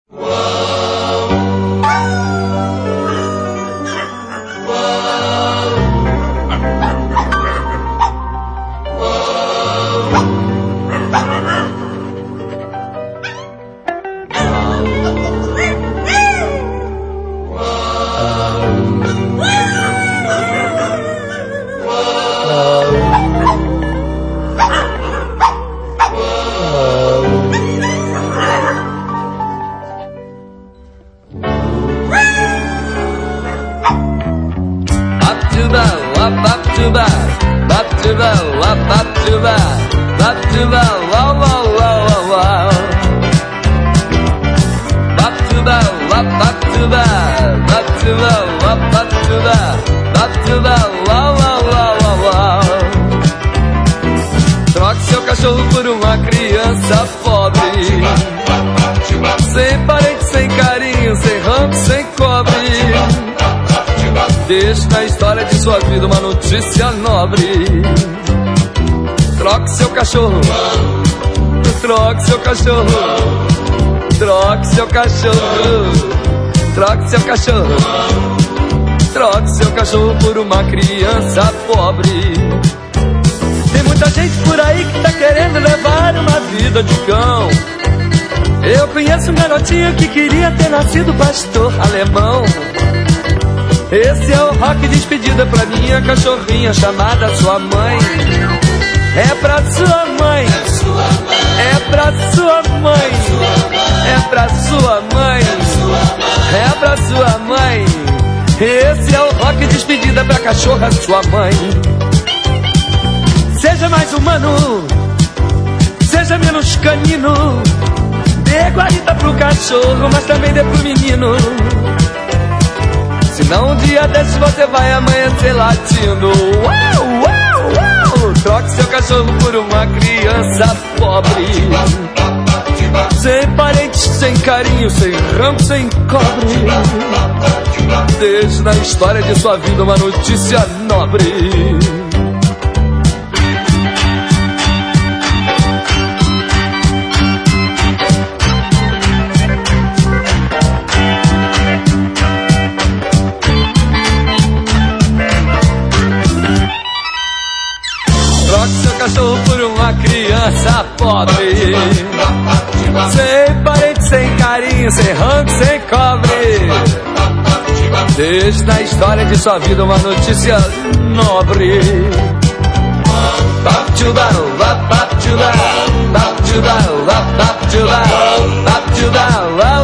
Troque seu cachorro por uma criança pobre, sem parente, sem carinho, sem rango, sem cobre. Deixe na história de sua vida uma notícia nobre. Troque seu cachorro, troque seu cachorro, troque seu cachorro, troque seu cachorro, troque seu cachorro por uma criança pobre. Tem muita gente por aí que tá querendo levar uma vida de cão. Eu conheço um garotinho que queria ter nascido pastor alemão. Esse é o rock de despedida pra minha cachorrinha chamada sua mãe. É pra sua mãe, é pra sua mãe, é pra sua mãe, é pra sua mãe. Esse é o rock de despedida pra cachorra sua mãe. Seja mais humano, seja menos canino. Dê guarita pro cachorro, mas também dê pro menino. Senão um dia desses você vai amanhecer latindo. Uau, uau, uau. Troque seu cachorro por uma criança pobre, sem parentes, sem carinho, sem ramo, sem cobre. Deixe na história de sua vida uma notícia nobre. Troque seu cachorro por uma criança pobre, sem parente, sem carinho, sem rango, sem cobre. Deixe na história de sua vida uma notícia nobre. Bap